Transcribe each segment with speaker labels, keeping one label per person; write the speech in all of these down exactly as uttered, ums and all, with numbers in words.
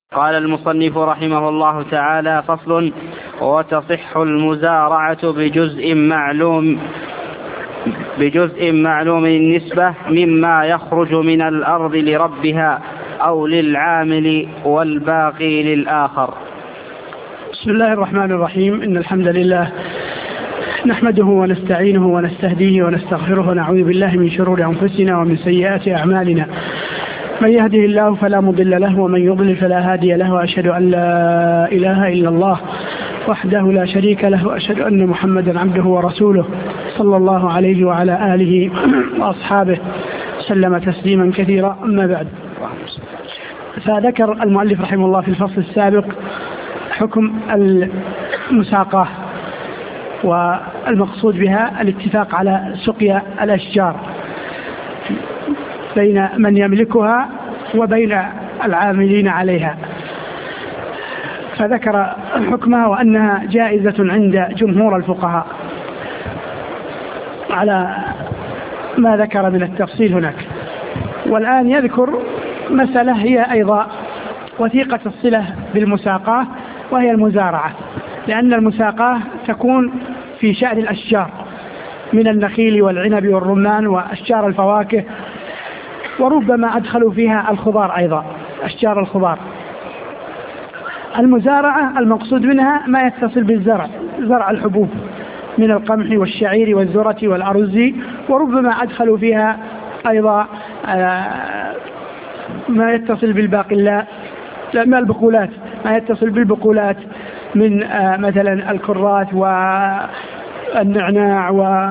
Speaker 1: قال المصنف رحمه الله تعالى: فصل: وتصح المزارعة بجزء معلوم بجزء معلوم النسبة مما يخرج من الأرض لربها أو للعامل والباقي للآخر.
Speaker 2: بسم الله الرحمن الرحيم. إن الحمد لله نحمده ونستعينه ونستهديه ونستغفره ونعوذ بالله من شرور أنفسنا ومن سيئات أعمالنا. من يهده الله فلا مضل له ومن يضلل فلا هادي له، وأشهد أن لا إله إلا الله وحده لا شريك له، وأشهد أن محمدا عبده ورسوله صلى الله عليه وعلى آله وأصحابه سلم تسليما كثيرا. أما بعد، فذكر المؤلف رحمه الله في الفصل السابق حكم المساقاة، والمقصود بها الاتفاق على سقيا الأشجار بين من يملكها وبين العاملين عليها، فذكر حكمها وأنها جائزة عند جمهور الفقهاء على ما ذكر من التفصيل هناك. والآن يذكر مسألة هي أيضا وثيقة الصلة بالمساقاة، وهي المزارعة، لأن المساقاة تكون في شأن الأشجار من النخيل والعنب والرمان وأشجار الفواكه، وربما أدخلوا فيها الخضار أيضا، أشجار الخضار. المزارعة المقصود منها ما يتصل بالزرع، زرع الحبوب من القمح والشعير والذرة والأرز، وربما أدخلوا فيها أيضا ما يتصل بالباقلات، ما البقولات، ما يتصل بالبقولات من مثلا الكرات والنعناع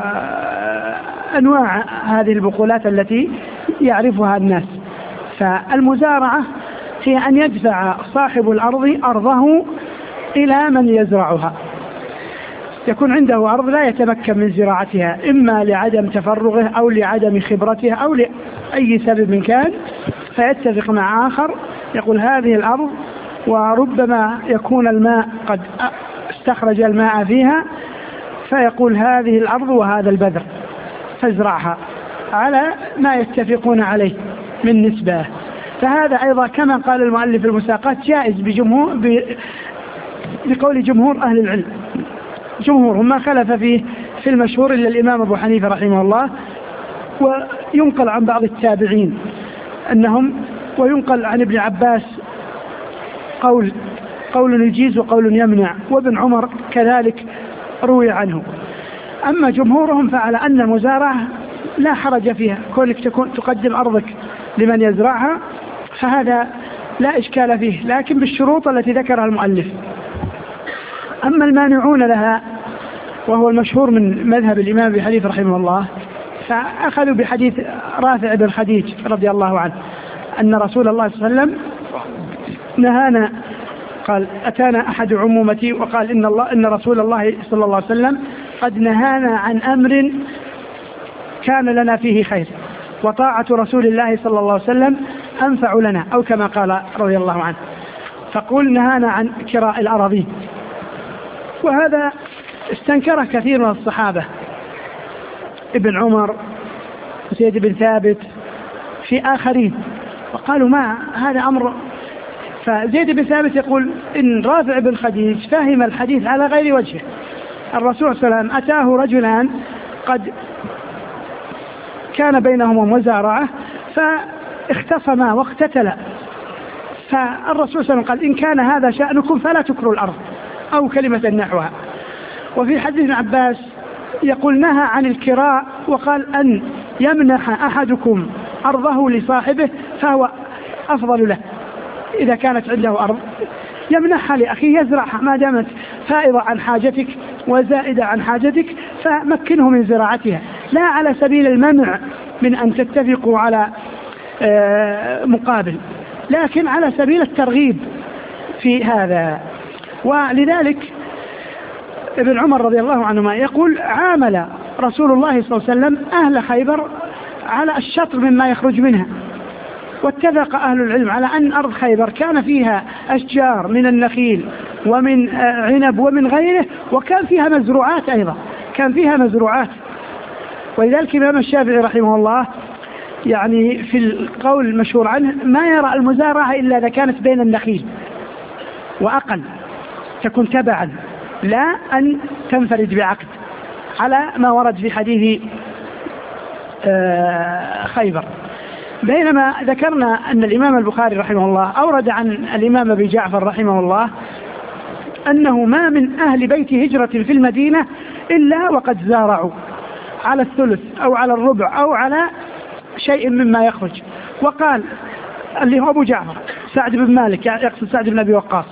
Speaker 2: وأنواع هذه البقولات التي يعرفها الناس. فالمزارعة هي أن يدفع صاحب الأرض أرضه إلى من يزرعها، يكون عنده أرض لا يتمكن من زراعتها، إما لعدم تفرغه أو لعدم خبرته أو لأي سبب كان، فيتفق مع آخر يقول هذه الأرض وربما يكون الماء قد استخرج الماء فيها، فيقول هذه الأرض وهذا البذر فازرعها على ما يتفقون عليه من نسبة. فهذا أيضا كما قال المؤلف المساقات جائز بجمهور بقول جمهور أهل العلم، جمهورهم ما خلف فيه في المشهور إلا الإمام أبو حنيفة رحمه الله، وينقل عن بعض التابعين أنهم، وينقل عن ابن عباس قول قول يجيز وقول يمنع، وابن عمر كذلك روي عنه. أما جمهورهم فعلى أن المزارعة لا حرج فيها، كونك تكون تقدم أرضك لمن يزرعها فهذا لا إشكال فيه، لكن بالشروط التي ذكرها المؤلف. أما المانعون لها وهو المشهور من مذهب الإمام أبي حنيفة رحمه الله، فأخذوا بحديث رافع بن خديج رضي الله عنه أن رسول الله صلى الله عليه وسلم نهانا، قال أتانا أحد عمومتي وقال إن الله إن رسول الله صلى الله عليه وسلم قد نهانا عن أمر كان لنا فيه خير، وطاعة رسول الله صلى الله عليه وسلم أنفع لنا، أو كما قال رضي الله عنه. فقل نهانا عن كراء الأراضين، وهذا استنكره كثير من الصحابة، ابن عمر وزيد بن ثابت في آخرين، وقالوا ما هذا أمر. فزيد بن ثابت يقول إن رافع بن خديج فهم الحديث على غير وجهه. الرسول صلى الله عليه وسلم أتاه رجلان قد كان بينهما مزارعة فاختصما واقتتلا، فالرسول صلى الله عليه وسلم قال إن كان هذا شأنكم فلا تكروا الأرض، أو كلمة نحوها. وفي حديث ابن عباس يقول نهى عن الكراء، وقال أن يمنح أحدكم أرضه لصاحبه فهو أفضل له، إذا كانت عنده أرض يمنحها لأخيه يزرعها، ما دامت فائضة عن حاجتك وزائدة عن حاجتك فمكنه من زراعتها، لا على سبيل المنع من أن تتفقوا على مقابل، لكن على سبيل الترغيب في هذا. ولذلك ابن عمر رضي الله عنهما يقول عامل رسول الله صلى الله عليه وسلم أهل خيبر على الشطر مما يخرج منها، واتفق أهل العلم على أن أرض خيبر كان فيها أشجار من النخيل ومن عنب ومن غيره، وكان فيها مزروعات أيضا، كان فيها مزروعات. ولذلك الإمام الشافعي رحمه الله يعني في القول المشهور عنه ما يرى المزارعة إلا إذا كانت بين النخيل، وأقل، تكون تبعا لا أن تنفرد بعقد، على ما ورد في حديث خيبر. بينما ذكرنا أن الإمام البخاري رحمه الله أورد عن الإمام أبي جعفر رحمه الله أنه ما من أهل بيت هجرة في المدينة إلا وقد زارعوا على الثلث أو على الربع أو على شيء مما يخرج. وقال اللي هو أبو جعفر سعد بن مالك، يقصد سعد بن أبي وقاص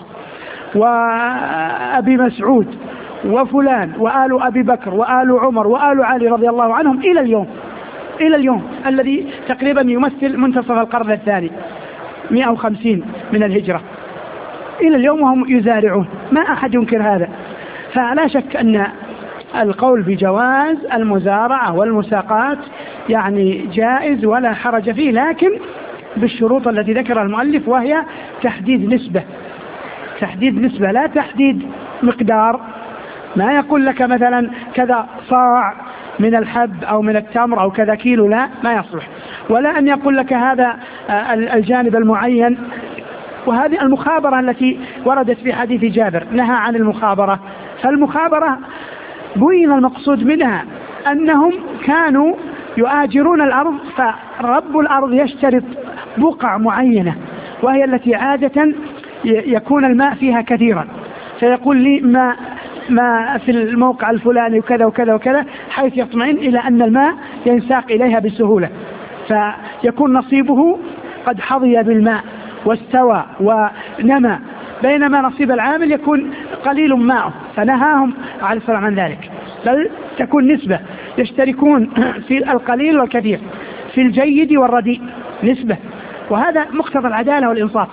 Speaker 2: وأبي مسعود وفلان وآل أبي بكر وآل عمر وآل علي رضي الله عنهم إلى اليوم، إلى اليوم الذي تقريبا يمثل منتصف القرن الثاني مئة وخمسين من الهجرة، إلى اليوم وهم يزارعون، ما أحد ينكر هذا. فلا شك أن القول بجواز المزارعة والمساقات يعني جائز ولا حرج فيه، لكن بالشروط التي ذكرها المؤلف، وهي تحديد نسبة، تحديد نسبة لا تحديد مقدار. ما يقول لك مثلا كذا صاع من الحب أو من التمر أو كذا كيلو، لا، ما يصلح. ولا أن يقول لك هذا الجانب المعين. وهذه المخابرة التي وردت في حديث جابر نهى عن المخابرة. فالمخابرة بين المقصود منها أنهم كانوا يؤاجرون الأرض، فرب الأرض يشترط بقع معينة وهي التي عادة يكون الماء فيها كثيرا، فيقول لي ما ما في الموقع الفلاني وكذا وكذا وكذا، حيث يطمئن إلى أن الماء ينساق إليها بسهولة، فيكون نصيبه قد حظي بالماء واستوى ونمى، بينما نصيب العامل يكون قليل ماءه، فنهاهم عليه الصلاة عن ذلك، بل تكون نسبة، يشتركون في القليل والكثير، في الجيد والرديء نسبة، وهذا مقتضى العدالة والإنصاف.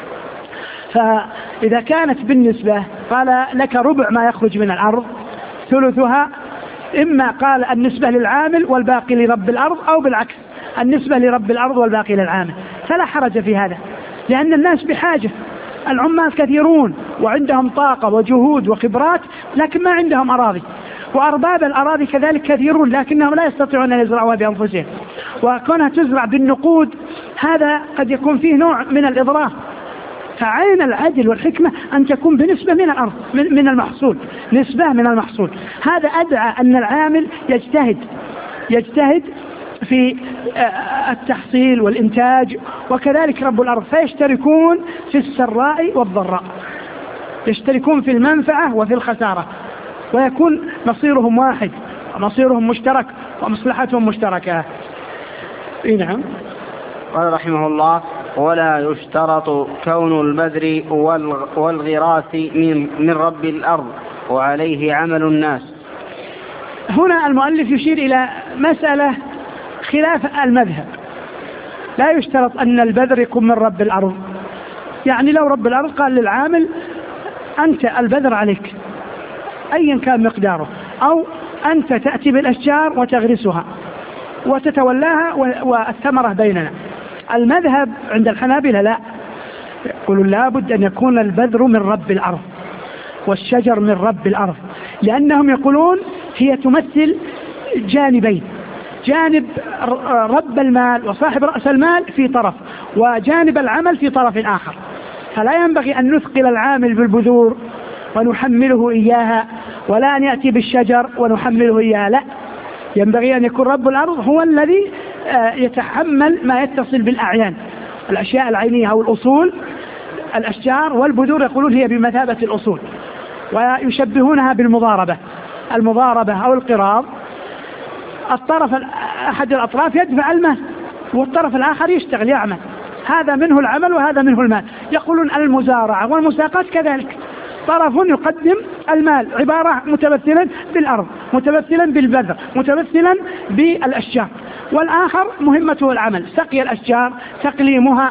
Speaker 2: فإذا كانت بالنسبة قال لك ربع ما يخرج من الأرض ثلثها، إما قال النسبة للعامل والباقي لرب الأرض، أو بالعكس النسبة لرب الأرض والباقي للعامل، فلا حرج في هذا، لأن الناس بحاجة، العمال كثيرون وعندهم طاقة وجهود وخبرات، لكن ما عندهم أراضي، وأرباب الأراضي كذلك كثيرون لكنهم لا يستطيعون أن يزرعوها بأنفسهم، وكونها تزرع بالنقود هذا قد يكون فيه نوع من الإضرار. فعين العدل والحكمة أن تكون بنسبة من الأرض، من المحصول، نسبة من المحصول. هذا أدعى أن العامل يجتهد يجتهد في التحصيل والإنتاج، وكذلك رب الأرض، فيشتركون في السراء والضراء، يشتركون في المنفعة وفي الخسارة، ويكون مصيرهم واحد، مصيرهم مشترك ومصلحتهم مشتركة. نعم.
Speaker 1: قال رحمه الله: ولا يشترط كون البذر والغراس من, من رب الأرض وعليه عمل الناس.
Speaker 2: هنا المؤلف يشير إلى مسألة خلاف المذهب. لا يشترط أن البذر يكون من رب الأرض، يعني لو رب الأرض قال للعامل أنت البذر عليك أيا كان مقداره، أو أنت تأتي بالأشجار وتغرسها وتتولاها والثمرة بيننا. المذهب عند الحنابلة لا، يقولون لابد أن يكون البذر من رب الأرض والشجر من رب الأرض، لأنهم يقولون هي تمثل جانبين، جانب رب المال وصاحب رأس المال في طرف، وجانب العمل في طرف آخر. فلا ينبغي أن نثقل العامل بالبذور ونحمله إياها، ولا أن يأتي بالشجر ونحمله إياها، لا، ينبغي أن يكون رب الأرض هو الذي يتحمل ما يتصل بالأعيان، الأشياء العينية أو الأصول. الأشجار والبذور يقولون هي بمثابة الأصول، ويشبهونها بالمضاربة، المضاربة أو القراض، الطرف أحد الأطراف يدفع المال والطرف الآخر يشتغل يعمل، هذا منه العمل وهذا منه المال. يقولون المزارعة والمساقات كذلك، طرف يقدم المال عبارة متمثلا بالأرض، متمثلا بالبذر، متمثلا بالأشجار، والآخر مهمته العمل، سقي الأشجار، تقليمها،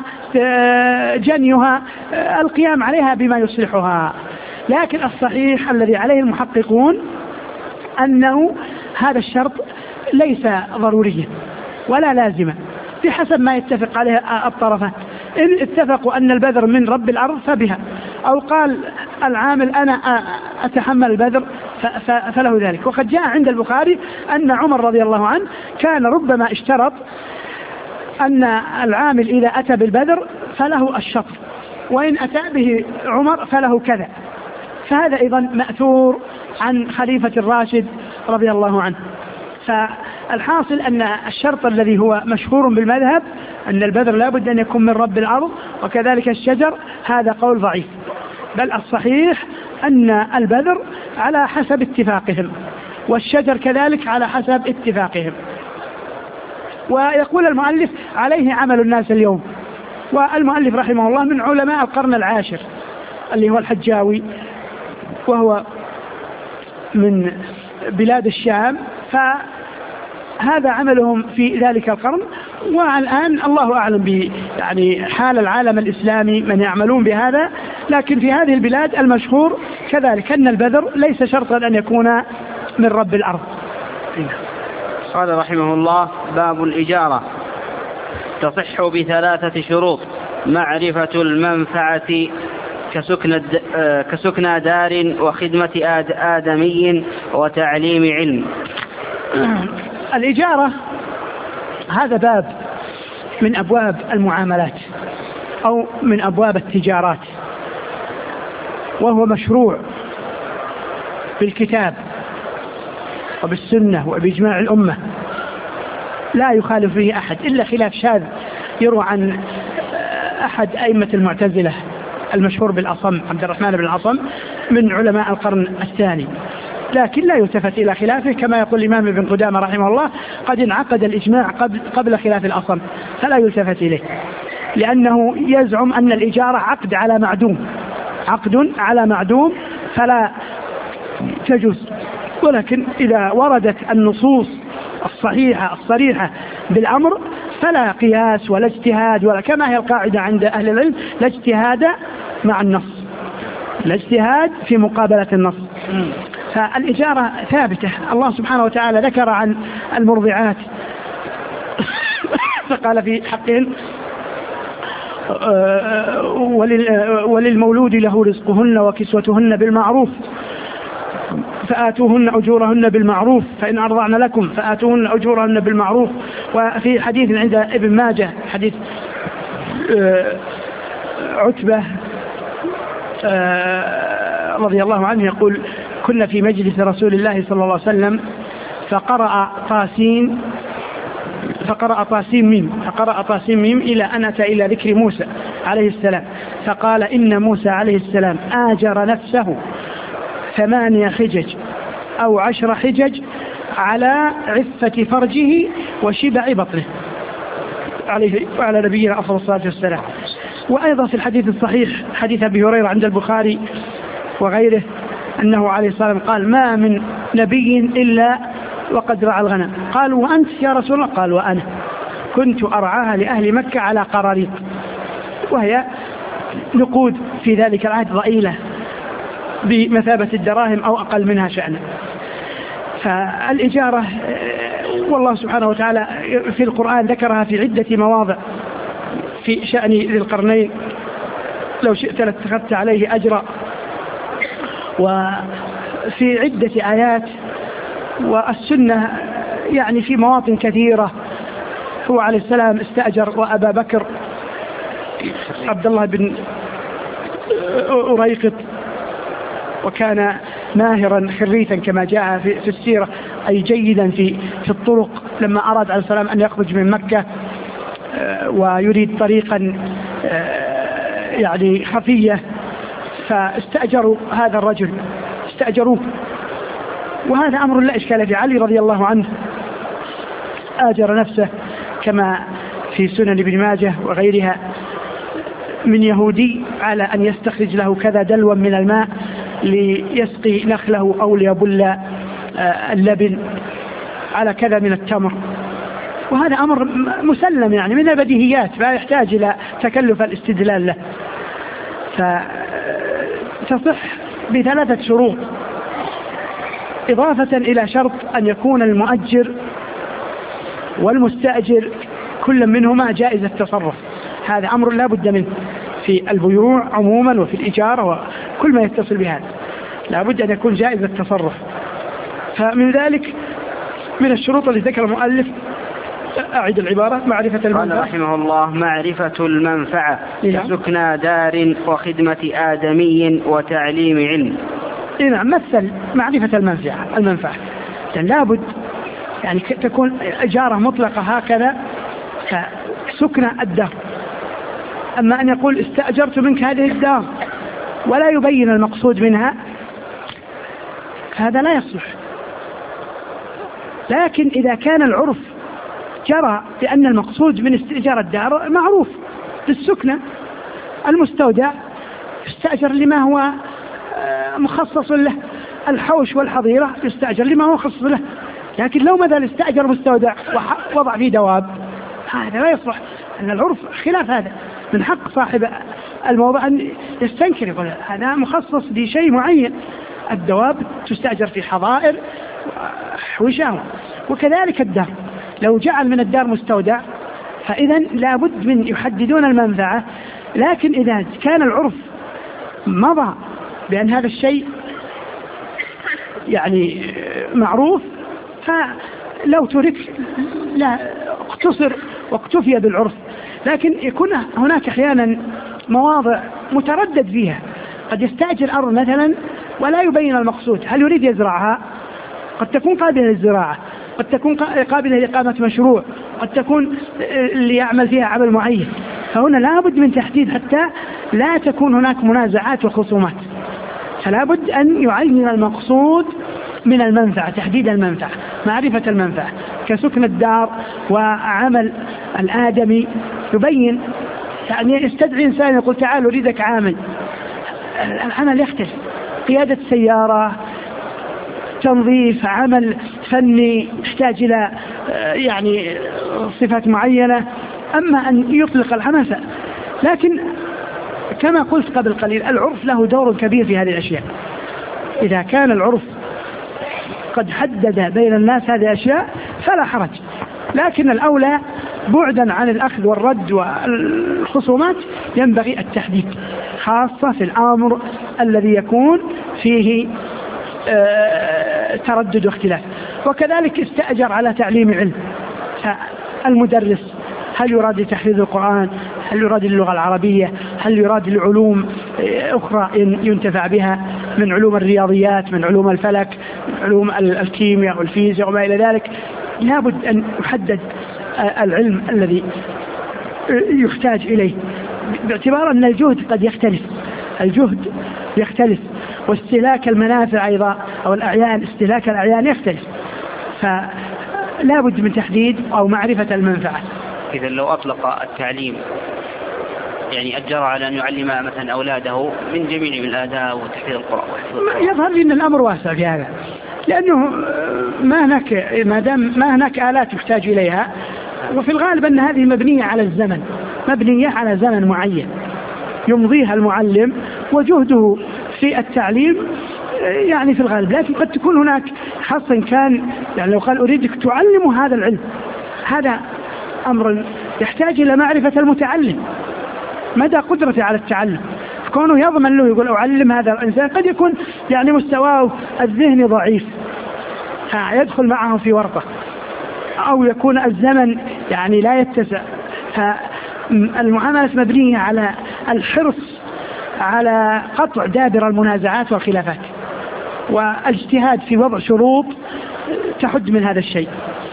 Speaker 2: جنيها، القيام عليها بما يصلحها. لكن الصحيح الذي عليه المحققون أنه هذا الشرط ليس ضروريا ولا لازما، بحسب ما يتفق عليه الطرفان. إن اتفقوا أن البذر من رب الأرض فبها، أو قال العامل أنا أتحمل البذر فله ذلك. وقد جاء عند البخاري أن عمر رضي الله عنه كان ربما اشترط أن العامل إذا أتى بالبذر فله الشطر، وإن أتى به عمر فله كذا. فهذا أيضا مأثور عن خليفة الراشد رضي الله عنه. فالحاصل أن الشرط الذي هو مشهور بالمذهب أن البذر لا بد أن يكون من رب الأرض، وكذلك الشجر، هذا قول ضعيف، بل الصحيح أن البذر على حسب اتفاقهم، والشجر كذلك على حسب اتفاقهم. ويقول المؤلف عليه عمل الناس اليوم. والمؤلف رحمه الله من علماء القرن العاشر اللي هو الحجاوي، وهو من بلاد الشام، فهذا عملهم في ذلك القرن. والآن الله أعلم ب يعني حال العالم الإسلامي من يعملون بهذا، لكن في هذه البلاد المشهور كذلك أن البذر ليس شرطا أن يكون من رب الأرض.
Speaker 1: قال رحمه الله: باب الإجارة تصح بثلاثة شروط: معرفة المنفعة كسكن كسكن دار، وخدمة آد آدمي، وتعليم علم.
Speaker 2: الإجارة هذا باب من أبواب المعاملات أو من أبواب التجارات، وهو مشروع بالكتاب وبالسنة وبإجماع الأمة، لا يخالف فيه أحد إلا خلاف شاذ يروى عن أحد أئمة المعتزلة المشهور بالأصم، عبد الرحمن بن الأصم، من علماء القرن الثاني، لكن لا يلتفت إلى خلافه. كما يقول الإمام ابن قدامة رحمه الله: قد انعقد الإجماع قبل, قبل خلاف الأصم، فلا يلتفت إليه، لأنه يزعم أن الإجارة عقد على معدوم، عقد على معدوم فلا تجوز. ولكن إذا وردت النصوص الصحيحة الصريحة بالأمر فلا قياس ولا اجتهاد، ولا كما هي القاعدة عند أهل العلم: لا اجتهاد مع النص، لا اجتهاد في مقابلة النص. فالإجارة ثابتة. الله سبحانه وتعالى ذكر عن المرضعات فقال في حقهن: وللمولود له رزقهن وكسوتهن بالمعروف فآتوهن أجورهن بالمعروف فإن أرضعن لكم فآتوهن أجورهن بالمعروف. وفي حديث عند ابن ماجه حديث عتبة رضي الله عنه يقول: كنا في مجلس رسول الله صلى الله عليه وسلم فقرأ طاسين فقرأ طاسين ميم فقرأ طاسين ميم إلى أن أتى إلى ذكر موسى عليه السلام، فقال: إن موسى عليه السلام آجر نفسه ثمانية حجج أو عشر حجج على عفة فرجه وشبع بطنه، عليه وعلى نبينا أفضل الصلاة والسلام. وأيضا في الحديث الصحيح حديث أبي هريرة عند البخاري وغيره أنه عليه الصلاة والسلام قال: ما من نبي إلا وقد رعى الغنم. قالوا: وأنت يا رسول الله؟ قال: وأنا كنت أرعاها لأهل مكة على قراريط، وهي نقود في ذلك العهد ضئيلة بمثابة الدراهم أو أقل منها شأنا. فالإجارة والله سبحانه وتعالى في القرآن ذكرها في عدة مواضع في شأن ذي القرنين: لو شئت لاتخذت عليه أجرا، وفي عدة آيات. والسنة يعني في مواطن كثيرة. هو عليه السلام استأجر وأبا بكر عبد الله بن أريقط، وكان ماهرا خريثا كما جاء في السيرة، أي جيدا في في الطرق. لما أراد عليه السلام أن يخرج من مكة ويريد طريقا يعني خفية، فاستأجروا هذا الرجل، استأجروه. وهذا أمر لا إشكال فيه. علي رضي الله عنه آجر نفسه كما في سنن ابن ماجه وغيرها من يهودي على أن يستخرج له كذا دلوا من الماء ليسقي نخله أو ليبل اللبن على كذا من التمر. وهذا أمر مسلم يعني من البديهيات، لا يحتاج إلى تكلف الاستدلال له. فتصح بثلاثة شروط، إضافة إلى شرط أن يكون المؤجر والمستأجر كل منهما جائز التصرف. هذا أمر لا بد منه في البيوع عموما وفي الإجارة وكل ما يتصل بهذا، لا بد أن يكون جائز التصرف. فمن ذلك من الشروط التي ذكر المؤلف أعد العبارة. معرفة المنفعة.
Speaker 1: قال رحمه الله: معرفة المنفعة كسكنى دار وخدمة آدمي وتعليم علم.
Speaker 2: نعم، مثل معرفة المنفعة المنفعة يعني لابد يعني تكون إجارة مطلقة هكذا كسكنى الدار. أما أن يقول استأجرت منك هذه الدار ولا يبين المقصود منها، هذا لا يصلح. لكن إذا كان العرف جرى بأن المقصود من استئجار الدار معروف بالسكنة، المستودع يستأجر لما هو مخصص له، الحوش والحظيرة يستأجر لما هو مخصص له. لكن لو مثلا استأجر مستودع ووضع فيه دواب، هذا لا يصلح، أن العرف خلاف هذا. من حق صاحب الموضع أن يستنكر، يقول هذا مخصص لشيء معين، الدواب تستأجر في حظائر وحوشة. وكذلك الدار، لو جعل من الدار مستودع فإذا لابد من يحددون المنفعة. لكن إذا كان العرف مضى بأن هذا الشيء يعني معروف، فلو ترك لا اقتصر واكتفي بالعرف. لكن يكون هناك أحيانا مواضع متردد فيها، قد يستأجر أرض مثلا ولا يبين المقصود، هل يريد يزرعها؟ قد تكون قابلة للزراعة، قد تكون قابلة لإقامة مشروع، قد تكون ليعمل فيها عمل معين. فهنا لابد من تحديد حتى لا تكون هناك منازعات وخصومات، فلا بد أن يعين المقصود من المنفعة، تحديد المنفعة، معرفة المنفعة كسكن الدار وعمل الآدمي يبين. يعني يستدعي إنسان يقول تعال أريدك عامل، العمل يختلف، قيادة سيارة، تنظيف، عمل فني يحتاج إلى يعني صفات معينة. أما أن يطلق العمل، لكن كما قلت قبل قليل العرف له دور كبير في هذه الأشياء. إذا كان العرف قد حدد بين الناس هذه الأشياء فلا حرج، لكن الأولى بعدا عن الأخذ والرد والخصومات ينبغي التحديد، خاصة في الأمر الذي يكون فيه تردد واختلاف. وكذلك استأجر على تعليم علم، المدرس هل يراد لتحفيظ القرآن، هل يراد اللغة العربية، هل يراد لعلوم أخرى ينتفع بها من علوم الرياضيات، من علوم الفلك، من علوم الكيمياء والفيزياء وما إلى ذلك. لابد أن يحدد العلم الذي يحتاج إليه، باعتبار أن الجهد قد يختلف، الجهد يختلف، واستهلاك المنافع أيضا أو الأعيان، استهلاك الأعيان يختلف، فلا بد من تحديد أو معرفة المنفعة.
Speaker 1: إذا لو أطلق التعليم يعني أجر على أن يعلم مثلا أولاده من جميع من الآداب وتحفيظ القرآن،
Speaker 2: يظهر لي أن الأمر واسع في هذا، لأنه ما هناك ما دام ما هناك آلات يحتاج إليها، وفي الغالب أن هذه مبنية على الزمن، مبنية على زمن معين يمضيها المعلم وجهده في التعليم يعني في الغالب. لكن قد تكون هناك خاصة كان يعني لو قال أريدك تعلم هذا العلم، هذا أمر يحتاج إلى معرفة المتعلم مدى قدرته على التعلم، كونه يضمن له يقول أعلم هذا الإنسان قد يكون يعني مستواه الذهني ضعيف يدخل معه في ورطة، أو يكون الزمن يعني لا يتسع. فالمعاملة مبنية على الحرص على قطع دابر المنازعات والخلافات، والاجتهاد في وضع شروط تحد من هذا الشيء.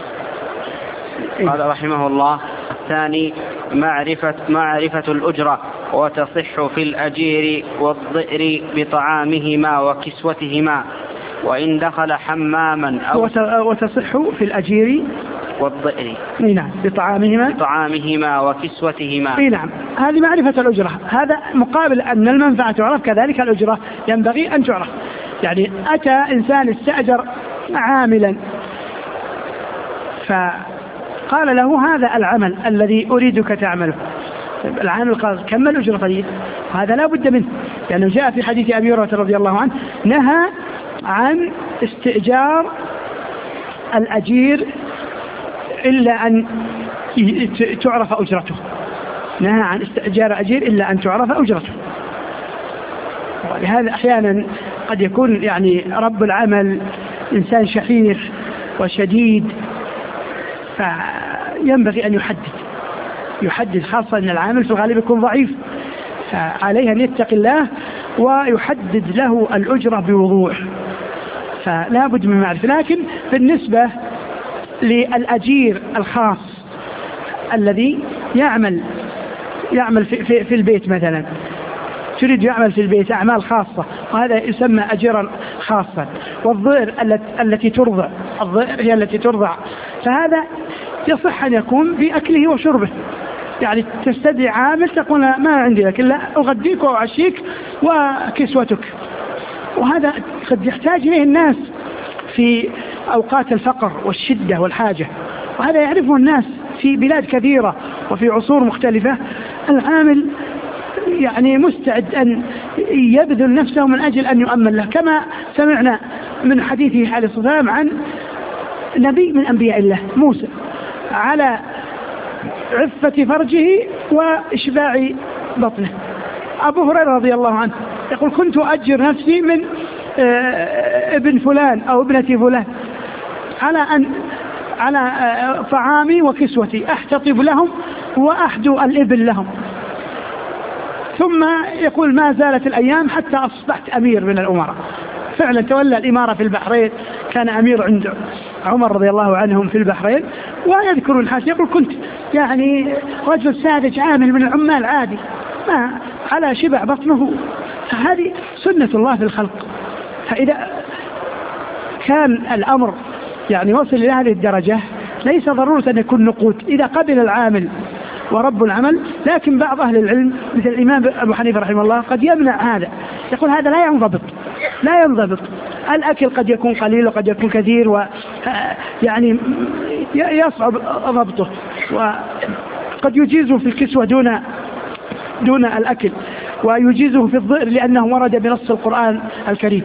Speaker 1: قال رحمه الله: الثاني معرفة معرفة الأجرة، وتصح في الأجير والضئر بطعامهما وكسوتهما، وإن دخل حماما أو
Speaker 2: وتصح في الأجير
Speaker 1: والضئر
Speaker 2: نعم بطعامهما
Speaker 1: بطعامهما وكسوتهما.
Speaker 2: نعم، هذه معرفة الأجرة، هذا مقابل أن المنفعة تعرف، كذلك الأجرة ينبغي أن تعرف. يعني أتى إنسان استأجر عاملا فقال له هذا العمل الذي أريدك تعمله، العامل قال كم الأجرة؟ طيب هذا لا بد منه، لأنه جاء في حديث أبي هريرة رضي الله عنه نهى عن استئجار الأجير إلا أن تعرف أجرته، نهى عن استئجار أجير إلا أن تعرف أجرته. ولهذا أحيانا قد يكون يعني رب العمل إنسان شحيح وشديد، فينبغي أن يحدد يحدد خاصة أن العامل في الغالب يكون ضعيف، فعليه أن يتقي الله ويحدد له الأجرة بوضوح، فلا بد من معرفة. لكن بالنسبة للأجير الخاص الذي يعمل يعمل في, في, في البيت مثلا، تريد يعمل في البيت أعمال خاصة وهذا يسمى أجيرا خاصا، والضئر التي ترضع الضئر هي التي ترضع، فهذا يصح أن يكون بأكله وشربه، يعني تستدعي عامل تقول ما عندي لك إلا أغديك وأعشيك وكسوتك، وهذا قد يحتاج إليه الناس في أوقات الفقر والشدة والحاجة، وهذا يعرفه الناس في بلاد كثيرة وفي عصور مختلفة. العامل يعني مستعد أن يبذل نفسه من أجل أن يؤمن له، كما سمعنا من حديثه عليه الصلاة والسلام عن نبي من أنبياء الله موسى على عفة فرجه وإشباع بطنه. أبو هريرة رضي الله عنه يقول كنت أجر نفسي من ابن فلان أو ابنة فلان على أن على طعامي وكسوتي أحتطب لهم وأحدو الإبل لهم، ثم يقول ما زالت الأيام حتى أصبحت أمير من الأمراء. فعلا تولى الإمارة في البحرين، كان أمير عند عمر رضي الله عنهم في البحرين، ويذكر الحاج يقول كنت يعني رجل ساذج عامل من العمال عادي ما على شبع بطنه. هذه سنة الله في الخلق، فإذا كان الأمر يعني وصل إلى هذه الدرجة ليس ضرورة أن يكون نقود إذا قبل العامل ورب العمل. لكن بعض أهل العلم مثل الإمام أبو حنيفة رحمه الله قد يمنع هذا، يقول هذا لا ينضبط لا ينضبط الأكل قد يكون قليل وقد يكون كثير ويعني يصعب ضبطه، وقد يجيزه في الكسوة دون دون الأكل، ويجيزه في الضئر لأنه ورد بنص القرآن الكريم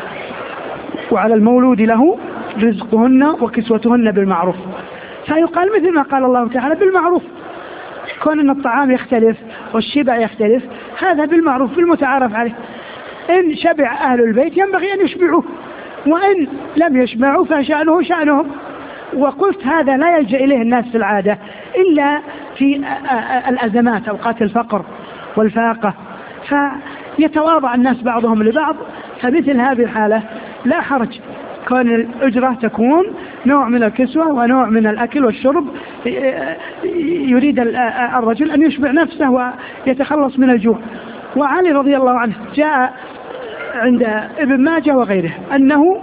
Speaker 2: وعلى المولود له رزقهن وكسوتهن بالمعروف. فيقال مثل ما قال الله تعالى بالمعروف، كون أن الطعام يختلف والشبع يختلف هذا بالمعروف بالمتعارف عليه. إن شبع أهل البيت ينبغي أن يشبعوه، وإن لم يشبعوا فشأنه شأنهم. وقلت هذا لا يلجأ إليه الناس في العادة إلا في الأزمات أوقات الفقر والفاقة، فيتواضع الناس بعضهم لبعض. فمثل هذه الحالة لا حرج كون الأجرة تكون نوع من الكسوة ونوع من الأكل والشرب، يريد الرجل أن يشبع نفسه ويتخلص من الجوع. وعلي رضي الله عنه جاء عند ابن ماجه وغيره أنه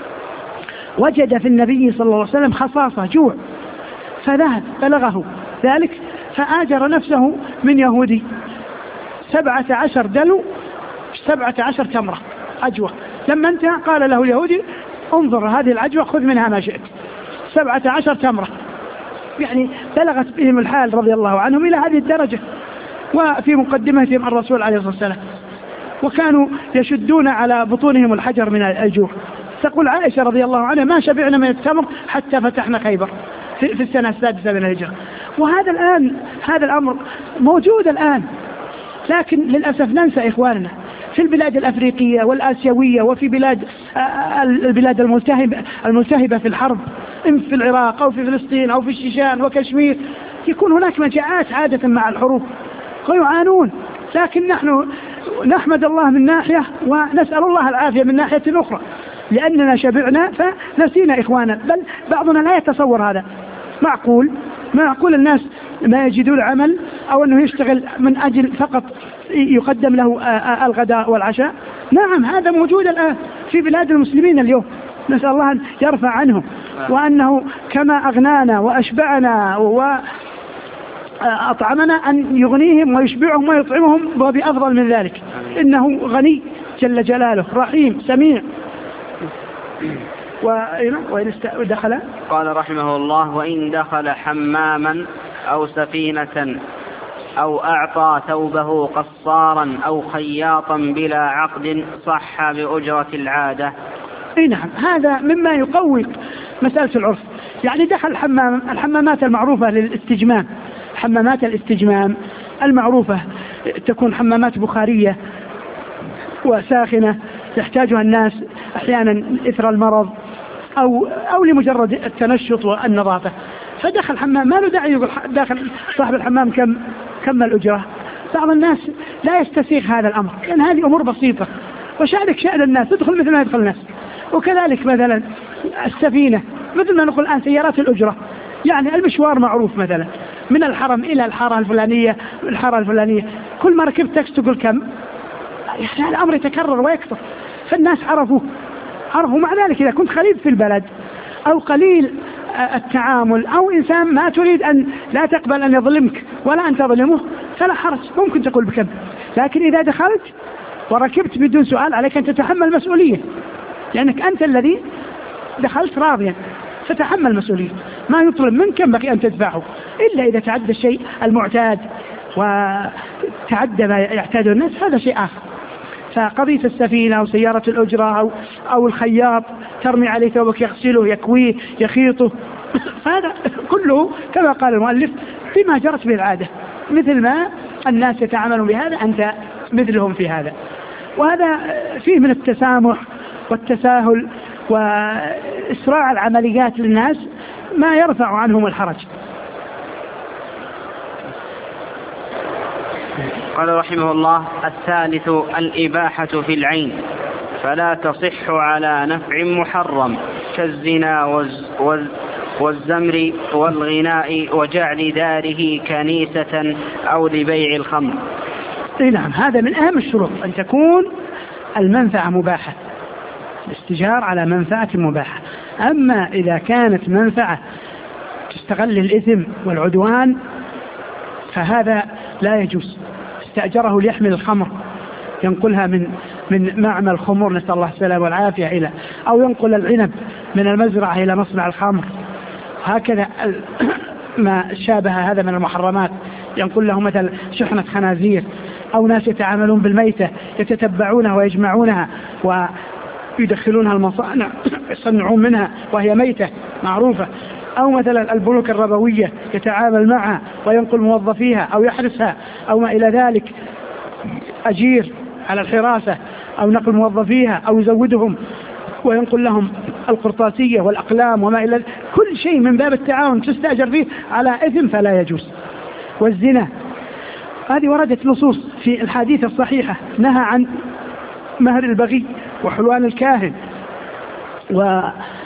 Speaker 2: وجد في النبي صلى الله عليه وسلم خصاصة جوع، فذهب بلغه ذلك فآجر نفسه من يهودي سبعة عشر دلو سبعة عشر تمرة عجوة. لما انتهى قال له اليهودي انظر هذه العجوة خذ منها ما شئت، سبعة عشر تمرة. يعني بلغت بهم الحال رضي الله عنهم إلى هذه الدرجة. وفي مقدمتهم الرسول عليه الصلاة والسلام وكانوا يشدون على بطونهم الحجر من الجوع. تقول عائشة رضي الله عنها ما شبعنا من التمر حتى فتحنا خيبر في السنة السادسة من الهجرة. وهذا الآن هذا الأمر موجود الآن، لكن للأسف ننسى إخواننا في البلاد الأفريقية والآسيوية وفي بلاد البلاد الملتهبة الملتهبة في الحرب، إن في العراق أو في فلسطين أو في الشيشان وكشمير، يكون هناك مجاعات عادة مع الحروب ويعانون. لكن نحن نحمد الله من ناحية ونسأل الله العافية من ناحية أخرى، لأننا شبعنا فنسينا إخوانا. بل بعضنا لا يتصور هذا. معقول معقول الناس ما يجدون عمل أو أنه يشتغل من أجل فقط يقدم له الغداء والعشاء؟ نعم هذا موجود الآن في بلاد المسلمين اليوم، نسأل الله أن يرفع عنهم، وأنه كما أغنانا وأشبعنا وأطعمنا أن يغنيهم ويشبعهم ويطعمهم وبأفضل من ذلك، إنه غني جل جلاله رحيم سميع. وإن دخل
Speaker 1: قال رحمه الله وإن دخل حماما أو سفينة أو أعطى ثوبه قصارا أو خياطا بلا عقد صح بأجرة العادة.
Speaker 2: اي نعم، هذا مما يقوي مسألة العرف. يعني دخل الحمام الحمامات المعروفة للاستجمام، حمامات الاستجمام المعروفة تكون حمامات بخارية وساخنة يحتاجها الناس أحيانا إثر المرض أو أو لمجرد التنشط والنظافة. فدخل حمام ما له داعي يقول داخل صاحب الحمام كم كم الأجرة. بعض الناس لا يستسيغ هذا الأمر لأن هذه أمور بسيطة، وشأنك شأن الناس تدخل مثل ما يدخل الناس. وكذلك مثلا السفينة مثل ما نقول الآن سيارات الأجرة، يعني المشوار معروف مثلا من الحرم إلى الحارة الفلانية الحارة الفلانية، كل ما ركبت تاكسي تقول كم، يعني الأمر يتكرر ويكثر، فالناس عرفوا عرفوا مع ذلك إذا كنت غريب في البلد أو قليل التعامل أو إنسان ما تريد أن لا تقبل أن يظلمك ولا أن تظلمه فلا حرج، ممكن تقول بكم. لكن إذا دخلت وركبت بدون سؤال عليك أن تتحمل مسؤولية، لأنك أنت الذي دخلت راضيا تتحمل مسؤولية، ما يطلب منك بقي أن تدفعه إلا إذا تعدى الشيء المعتاد وتعدى ما يعتاده الناس، هذا شيء آخر. فقضية السفينة أو سيارة الأجرة أو, أو الخياط ترمي عليه ثوبك يغسله يكويه يخيطه فهذا كله كما قال المؤلف بما جرت به العادة، مثل ما الناس يتعاملون بهذا أنت مثلهم في هذا. وهذا فيه من التسامح والتساهل وإسراع العمليات للناس ما يرفع عنهم الحرج.
Speaker 1: قال رحمه الله: الثالث الإباحة في العين، فلا تصح على نفع محرم كالزنا والزمر والغناء وجعل داره كنيسة أو لبيع الخمر.
Speaker 2: نعم، هذا من أهم الشروط أن تكون المنفعة مباحة، الاستجار على منفعة مباحة. أما إذا كانت منفعة تستغل الإثم والعدوان فهذا لا يجوز. استأجره ليحمل الخمر ينقلها من من معمل الخمور نسأل الله السلامة والعافية إلى، أو ينقل العنب من المزرعة إلى مصنع الخمر، هكذا ما شابه هذا من المحرمات. ينقل له مثل شحنة خنازير، أو ناس يتعاملون بالميتة يتتبعونها ويجمعونها ويدخلونها المصانع يصنعون منها وهي ميتة معروفة، أو مثلا البنوك الربوية يتعامل معها وينقل موظفيها أو يحرسها أو ما إلى ذلك، أجير على الحراسة أو نقل موظفيها أو يزودهم وينقل لهم القرطاسية والأقلام وما إلى ذلك، كل شيء من باب التعاون تستأجر فيه على إثم فلا يجوز. والزنا هذه وردت نصوص في الحديث الصحيحة نهى عن مهر البغي وحلوان الكاهن و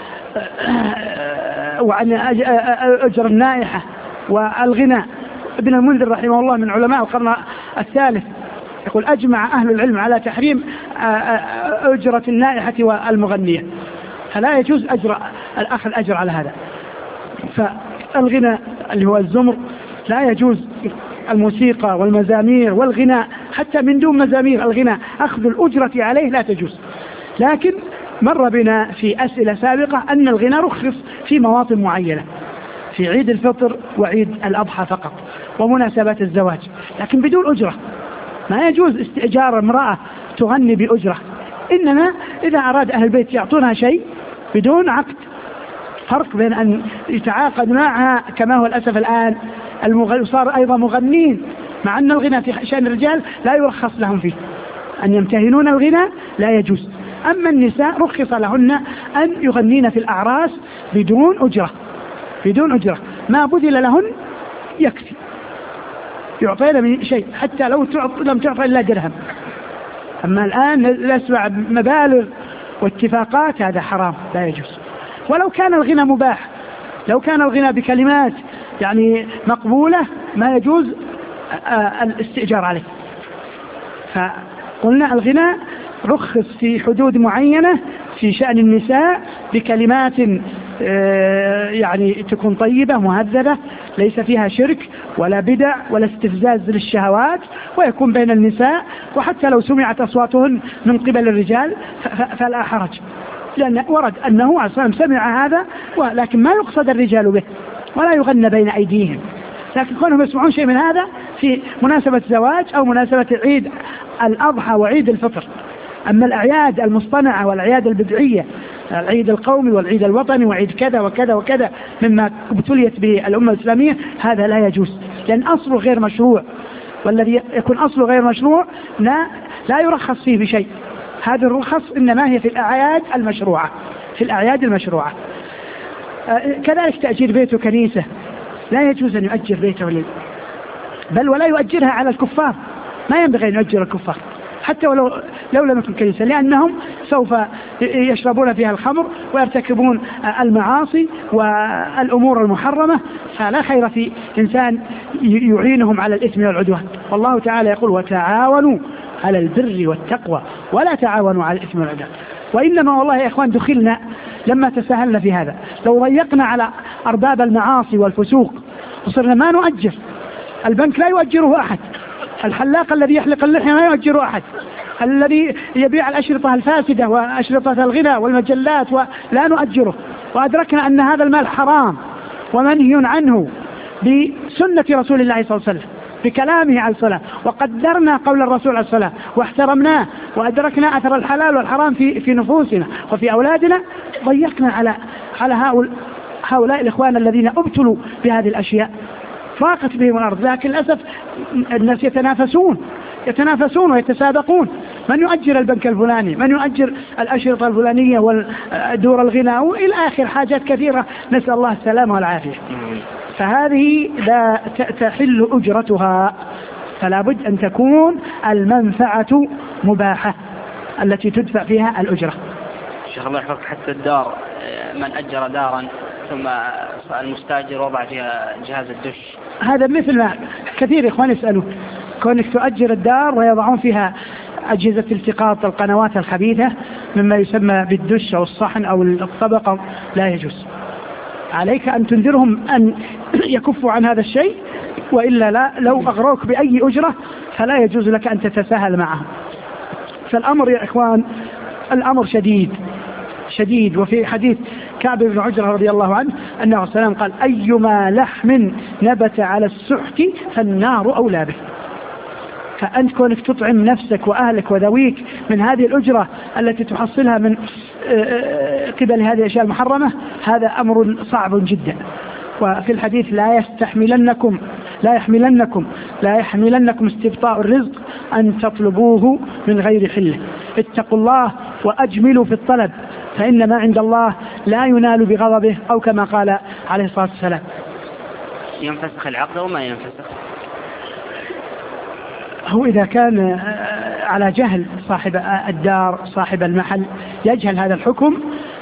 Speaker 2: وعن أجر النائحة والغناء. ابن المنذر رحمه الله من علماء القرن الثالث يقول: أجمع أهل العلم على تحريم أجرة النائحة والمغنية، فلا يجوز أجر الأخذ أجر على هذا. فالغناء اللي هو الزمر لا يجوز، الموسيقى والمزامير والغناء حتى من دون مزامير الغناء أخذ الأجرة عليه لا تجوز. لكن مر بنا في أسئلة سابقة أن الغناء رخص في مواطن معينة، في عيد الفطر وعيد الأضحى فقط ومناسبات الزواج، لكن بدون أجرة. ما يجوز استئجار امرأة تغني بأجرة، إنما إذا أراد أهل البيت يعطونها شيء بدون عقد. فرق بين أن يتعاقد معها كما هو الأسف الآن المغ... صار أيضا مغنين، مع أن الغناء في شأن الرجال لا يرخص لهم فيه، أن يمتهنون الغناء لا يجوز. أما النساء رخص لهن أن يغنين في الأعراس بدون أجرة، بدون أجرة ما بذل لهن يكفي، يعطينا من شيء حتى لو لم تعطى إلا درهم. أما الآن نسمع مبالغ واتفاقات، هذا حرام لا يجوز. ولو كان الغنى مباح، لو كان الغنى بكلمات يعني مقبولة ما يجوز الاستئجار عليه. فقلنا الغنى رخص في حدود معينة في شأن النساء بكلمات يعني تكون طيبة مهذبة ليس فيها شرك ولا بدع ولا استفزاز للشهوات، ويكون بين النساء، وحتى لو سمعت أصواتهن من قبل الرجال فلا حرج، لأن ورد أنه عليه الصلاة والسلام سمع هذا، ولكن ما يقصد الرجال به ولا يغنى بين أيديهم. لكن كونهم يسمعون شيء من هذا في مناسبة زواج أو مناسبة عيد الأضحى وعيد الفطر. أما الأعياد المصطنعة والأعياد البدعية، العيد القومي والعيد الوطني وعيد كذا وكذا وكذا مما ابتليت به الأمة الإسلامية، هذا لا يجوز، لأن أصله غير مشروع، والذي يكون أصله غير مشروع لا, لا يرخص فيه بشيء. هذه الرخص إنما هي في الأعياد المشروعة، في الأعياد المشروعة. كذلك تأجير بيت كنيسة لا يجوز أن يؤجر بيته لل بل ولا يؤجرها على الكفار، ما ينبغي أن يؤجر الكفار حتى ولو لو لم يكن كنيسة، لأنهم سوف يشربون فيها الخمر ويرتكبون المعاصي والأمور المحرمة، فلا خير في إنسان يعينهم على الإثم والعدوان. والله تعالى يقول وتعاونوا على البر والتقوى ولا تعاونوا على الإثم والعدوان. وإنما والله يا إخوان دخلنا لما تساهلنا في هذا، لو ضيقنا على أرباب المعاصي والفسوق وصرنا ما نؤجر، البنك لا يؤجره أحد، الحلاق الذي يحلق اللحية لا يؤجره أحد، الذي يبيع الأشرطة الفاسدة وأشرطة الغنى والمجلات ولا نؤجره، وأدركنا أن هذا المال حرام ومنهي عنه بسنة رسول الله صلى الله عليه وسلم بكلامه عليه الصلاة، وقدرنا قول الرسول عليه الصلاة واحترمناه وأدركنا أثر الحلال والحرام في في نفوسنا وفي أولادنا، ضيقنا على على هؤلاء هؤلاء الإخوان الذين ابتلوا بهذه الأشياء، ضاقت بهم الأرض. لكن للأسف الناس يتنافسون يتنافسون ويتسابقون، من يؤجر البنك الفلاني، من يؤجر الأشرطة الفلانية والدور الغنى وإلى آخر حاجات كثيرة، نسأل الله السلامة والعافية. فهذه لا تحل أجرتها، فلا بد أن تكون المنفعة مباحة التي تدفع فيها الأجرة.
Speaker 1: شيخ الله يحفظك، حتى الدار من أجر دارا ثم المستاجر وضع فيها جهاز الدش،
Speaker 2: هذا مثل ما كثير إخوان يسألون، كونك تؤجر الدار ويضعون فيها أجهزة التقاط القنوات الخبيثة مما يسمى بالدش أو الصحن أو الطبق، لا يجوز. عليك أن تنذرهم أن يكفوا عن هذا الشيء، وإلا لا، لو أغروك بأي أجرة فلا يجوز لك أن تتساهل معهم. فالأمر يا إخوان الأمر شديد شديد. وفي حديث كعب بن عجرة رضي الله عنه أنه السلام قال أيما لحم نبت على السحت فالنار أولى به. فأنت كونك تطعم نفسك وأهلك وذويك من هذه الأجرة التي تحصلها من قبل هذه الأشياء المحرمة، هذا أمر صعب جدا. وفي الحديث لا يستحملنكم لا يحملنكم لا يحملنكم استبطاء الرزق أن تطلبوه من غير حله. اتقوا الله وأجملوا في الطلب، فإن ما عند الله لا ينال بغضبه، أو كما قال عليه الصلاة والسلام.
Speaker 1: ينفسخ العقد وما ينفسخ؟
Speaker 2: هو إذا كان على جهل صاحب الدار صاحب المحل يجهل هذا الحكم،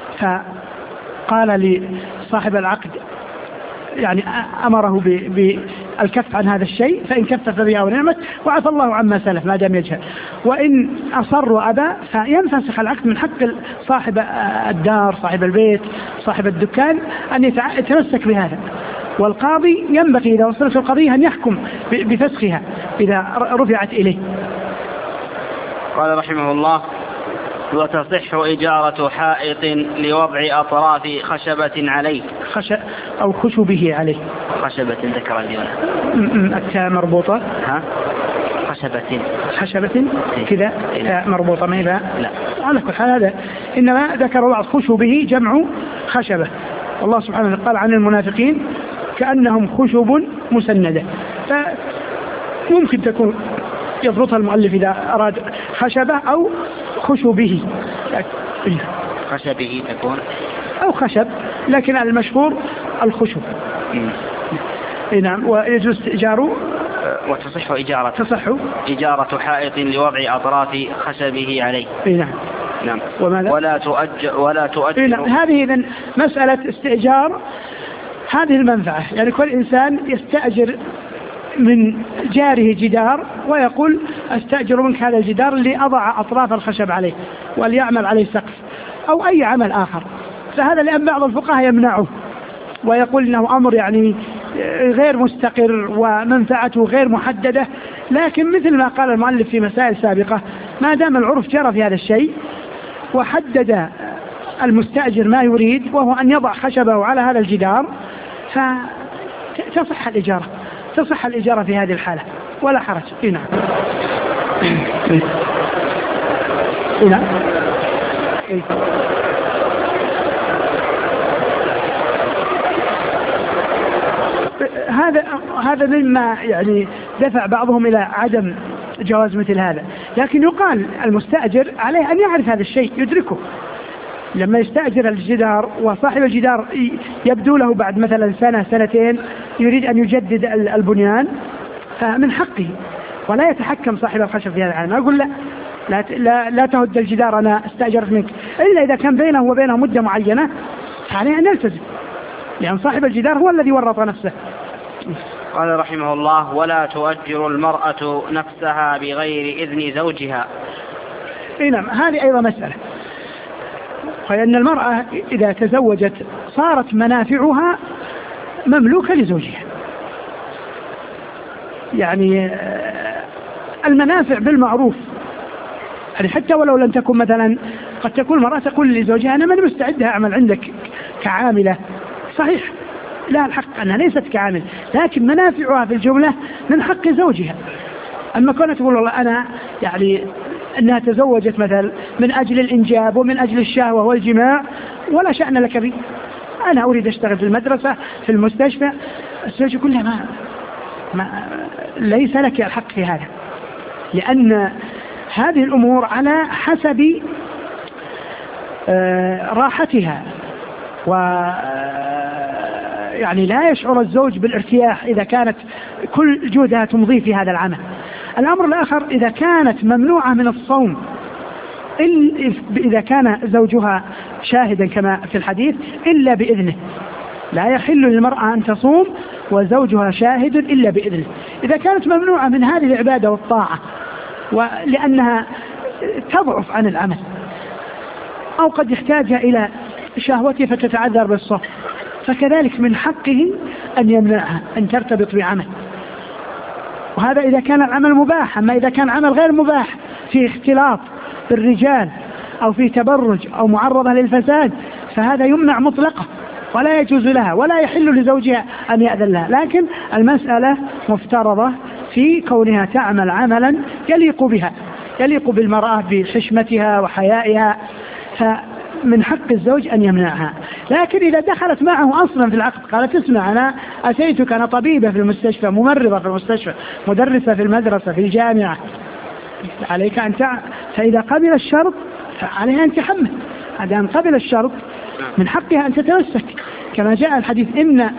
Speaker 2: فقال لصاحب العقد يعني أمره بالكف عن هذا الشيء، فإن كفف بها ونعمت وعفى الله عما سلف ما دام يجهل. وإن أصر وأبى فينفسخ العقد. من حق صاحب الدار صاحب البيت صاحب الدكان أن يتمسك بهذا، والقاضي ينبغي إذا وصلت القضية أن يحكم بفسخها إذا رفعت إليه.
Speaker 1: قال رحمه الله وتصح إجارة حائط لوضع أطراف خشبة عليه
Speaker 2: خش... أو خشبه عليه.
Speaker 1: خشبة ذكر اليوم
Speaker 2: التاء مربوطة.
Speaker 1: ها خشبة
Speaker 2: خشبة كذا تاء مربوطة ما هي لا على كل حال. هذا إنما ذكر بعض خشبه جمع خشبة. الله سبحانه وتعالى قال عن المنافقين كأنهم خشب مسندة، فممكن تكون يضبطها المؤلف إذا أراد خشبة أو خشبه
Speaker 1: خشبه تكون
Speaker 2: أو خشب، لكن المشهور الخشب. نعم. ويجوز إيجاره.
Speaker 1: وتصح إجارة
Speaker 2: تصح
Speaker 1: إجارة حائط لوضع أطراف خشبه عليه.
Speaker 2: نعم
Speaker 1: نعم. ولا تؤجر ولا تؤجر.
Speaker 2: نعم. هذه إذن مسألة استئجار هذه المنفعة، يعني كل إنسان يستأجر من جاره جدار ويقول استأجر منك هذا الجدار اللي أضع أطراف الخشب عليه وليعمل عليه سقف أو أي عمل آخر. فهذا لأن بعض الفقهاء يمنعه ويقول إنه أمر يعني غير مستقر ومنفعته غير محددة. لكن مثل ما قال المؤلف في مسائل سابقة، ما دام العرف جرى في هذا الشيء وحدد المستأجر ما يريد وهو أن يضع خشبه على هذا الجدار، فتصح الإجارة تصح الإجارة في هذه الحالة ولا حرج. نعم. نعم. هذا هذا مما يعني دفع بعضهم إلى عدم جواز مثل هذا. لكن يقال المستأجر عليه أن يعرف هذا الشيء يدركه، لما يستأجر الجدار وصاحب الجدار يبدو له بعد مثلا سنة سنتين يريد أن يجدد البنيان، فمن حقه، ولا يتحكم صاحب الخشب في هذا العالم. أقول لا لا, لا, لا تهد الجدار، أنا استأجرت منك، إلا إذا كان بينه وبينه مدة معينة فعليه أن يلتزم، لأن صاحب الجدار هو الذي ورط نفسه.
Speaker 1: قال رحمه الله: ولا تؤجر المرأة نفسها بغير إذن زوجها.
Speaker 2: نعم، هذه أيضا مسألة، فإن المرأة إذا تزوجت صارت منافعها مملوكة لزوجها. يعني المنافع بالمعروف، يعني حتى ولو لم تكن مثلا، قد تكون المرأة تقول لزوجها أنا من مستعدة أعمل عندك كعاملة، صحيح لا الحق أنها ليست كعامل، لكن منافعها في الجملة من حق زوجها. أما كونها تقول والله أنا يعني أنها تزوجت مثلا من أجل الإنجاب ومن أجل الشهوة والجماع، ولا شأن لك بي، أنا أريد أشتغل في المدرسة في المستشفى، الزوج يقول لها ما, ما ليس لك الحق في هذا، لأن هذه الأمور على حسب راحتها، و يعني لا يشعر الزوج بالارتياح إذا كانت كل جهدها تمضي في هذا العمل. الأمر الآخر إذا كانت ممنوعة من الصوم، إذا كان زوجها شاهدا كما في الحديث إلا بإذنه، لا يحل للمرأة أن تصوم وزوجها شاهد إلا بإذنه. إذا كانت ممنوعة من هذه العبادة والطاعة ولأنها تضعف عن العمل، أو قد يحتاجها إلى شهوته فتتعذر بالصوم، فكذلك من حقه أن يمنعها أن ترتبط بعمل، وهذا إذا كان العمل مباح. أما إذا كان عمل غير مباح في اختلاط بالرجال أو في تبرج أو معرضة للفساد فهذا يمنع مطلقة، ولا يجوز لها ولا يحل لزوجها أن يأذن لها. لكن المسألة مفترضة في كونها تعمل عملا يليق بها، يليق بالمرأة بحشمتها وحيائها، فمن حق الزوج أن يمنعها. لكن إذا دخلت معه أصلا في العقد، قالت اسمع أنا أتيتك، أنا طبيبة في المستشفى، ممرضة في المستشفى، مدرسة في المدرسة في الجامعة، عليك أن تع... فإذا قبل الشرط فعليها أن تحمل، هذا أن قبل الشرط من حقها أن تتمسك، كما جاء الحديث إن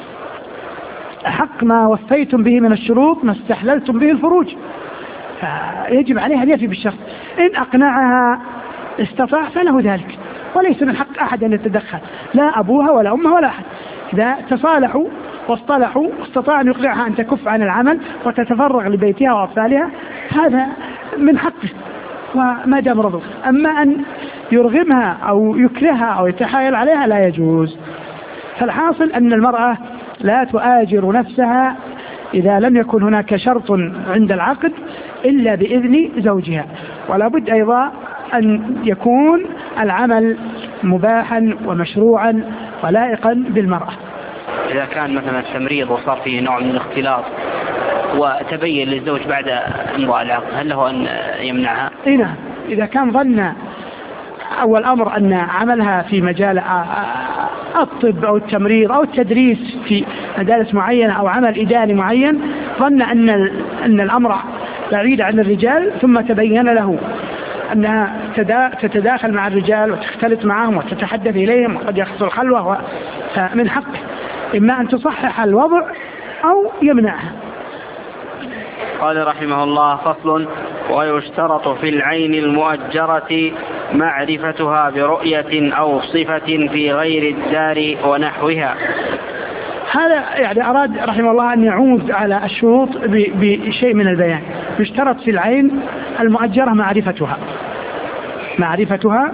Speaker 2: حق ما وفيتم به من الشروط ما استحللتم به الفروج، فيجب عليها أن يفي بالشرط. إن أقنعها استطاع فله ذلك، وليس من حق أحد أن يتدخل، لا أبوها ولا أمها ولا أحد. إذا تصالحوا واصطلحوا استطاع أن يقنعها أن تكف عن العمل وتتفرغ لبيتها وأطفالها، هذا من حقه وما دام رضوا. أما أن يرغمها أو يكرهها أو يتحايل عليها لا يجوز. فالحاصل أن المرأة لا تؤاجر نفسها إذا لم يكن هناك شرط عند العقد إلا بإذن زوجها، ولا بد أيضا أن يكون العمل مباحا ومشروعا ولائقا بالمرأة.
Speaker 1: إذا كان مثلا التمريض وصار فيه نوع من الاختلاط وتبين للزوج بعد إمضاء العقد، هل له أن يمنعها؟
Speaker 2: إيه نعم، إذا كان ظن أول أمر أن عملها في مجال الطب أو التمريض أو التدريس في مدارس معينة أو عمل إداري معين، ظن أن أن الأمر بعيد عن الرجال، ثم تبين له أنها تتداخل مع الرجال وتختلط معهم وتتحدث إليهم وقد يحصل خلوة، فمن حقه إما أن تصحح الوضع أو يمنعها.
Speaker 1: قال رحمه الله: فصل: ويشترط في العين المؤجرة معرفتها برؤية أو صفة في غير الدار ونحوها.
Speaker 2: هذا يعني أراد رحمه الله أن يعود على الشروط بشيء من البيان. يشترط في العين المؤجرة معرفتها معرفتها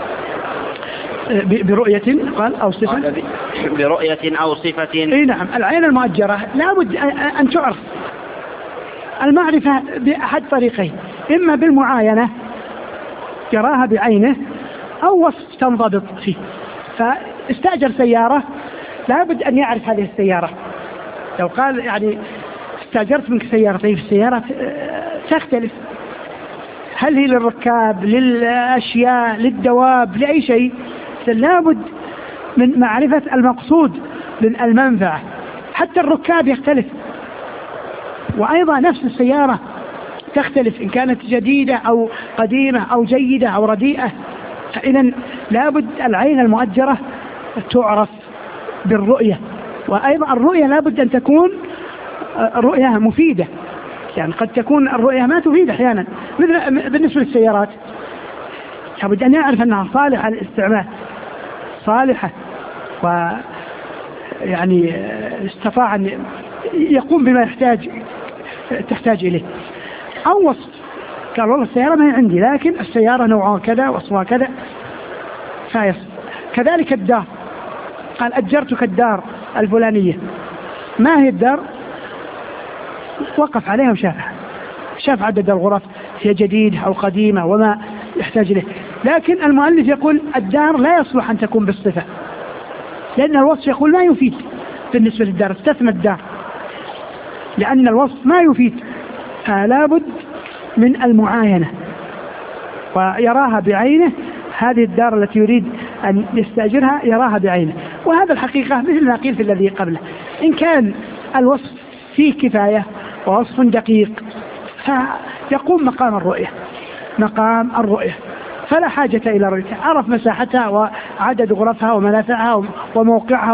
Speaker 2: برؤية قال أو صفة
Speaker 1: برؤية أو صفة.
Speaker 2: إيه نعم، العين المؤجرة لابد أن تعرف. المعرفة بأحد طريقين: إما بالمعاينة يراها بعينه، أو وصف تنضبط فيه. فاستأجر سيارة لابد أن يعرف هذه السيارة. لو قال يعني استأجرت منك سيارة، طيب السيارة تختلف، هل هي للركاب، للأشياء، للدواب، لأي شيء؟ لابد من معرفة المقصود من المنفعة. حتى الركاب يختلف، وأيضا نفس السيارة تختلف إن كانت جديدة أو قديمة أو جيدة أو رديئة، فإذا لابد العين المؤجرة تعرف بالرؤية، وأيضا الرؤية لابد أن تكون رؤية مفيدة، يعني قد تكون الرؤية ما تفيد أحيانا، مثل بالنسبة للسيارات لابد أن يعرف أنها صالحة للاستعمال، صالحة ويعني استطاع أن يقوم بما يحتاج تحتاج إليه. أو وصف قال والله السيارة ما هي عندي لكن السيارة نوعها كذا وصفها كذا فيصف. كذلك الدار، قال أجرتك الدار الفلانية، ما هي الدار؟ وقف عليها وشافها، شاف عدد الغرف هي جديدة أو قديمة وما يحتاج إليه. لكن المؤلف يقول الدار لا يصلح أن تكون بالصفة، لأن الوصف يقول ما يفيد بالنسبة للدار، استثنى الدار لأن الوصف ما يفيد، فلا بد من المعاينة ويراها بعينه. هذه الدار التي يريد أن يستأجرها يراها بعينه. وهذا الحقيقة مثل ما قيل في الذي قبله، إن كان الوصف فيه كفاية ووصف دقيق فيقوم مقام الرؤية، مقام الرؤية فلا حاجة إلى رؤية. عرف مساحتها وعدد غرفها ومنافعها وموقعها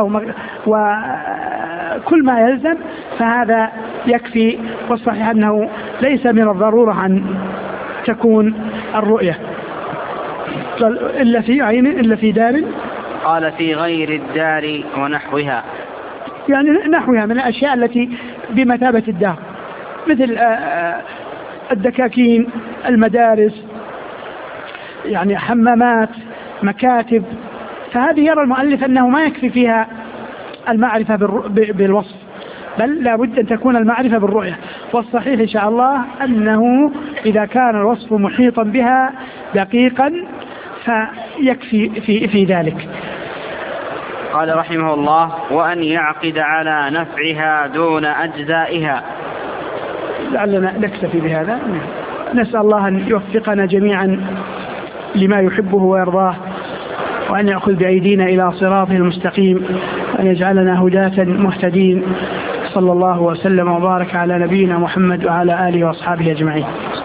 Speaker 2: وكل ما يلزم، فهذا يكفي. والصحيح أنه ليس من الضرورة أن تكون الرؤية إلا في عين إلا في دار.
Speaker 1: قال في غير الدار ونحوها،
Speaker 2: يعني نحوها من الأشياء التي بمثابة الدار، مثل الدكاكين، المدارس، يعني حمامات، مكاتب، فهذه يرى المؤلف أنه ما يكفي فيها المعرفة بالوصف، بل لا بد أن تكون المعرفة بالرؤية. والصحيح إن شاء الله أنه إذا كان الوصف محيطا بها دقيقا فيكفي في, في ذلك.
Speaker 1: قال رحمه الله: وأن يعقد على نفعها دون أجزائها.
Speaker 2: لعلنا نكتفي بهذا. نسأل الله أن يوفقنا جميعا لما يحبه ويرضاه، وأن يأخذ بأيدينا إلى صراطه المستقيم، وأن يجعلنا هداة مهتدين. صلى الله وسلم وبارك على نبينا محمد وعلى آله وأصحابه أجمعين.